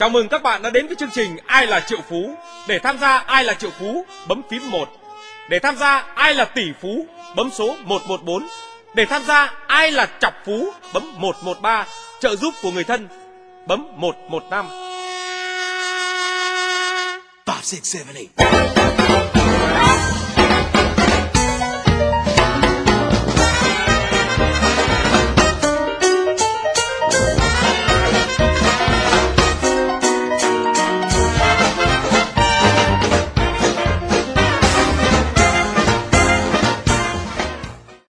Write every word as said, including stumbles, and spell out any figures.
Chào mừng các bạn đã đến với chương trình Ai là triệu phú. Để tham gia Ai là triệu phú, bấm phím một. Để tham gia Ai là tỷ phú, bấm số một một bốn. Để tham gia Ai là chọc phú, bấm một một ba. Trợ giúp của người thân, bấm một một năm. five, six, seven, eight.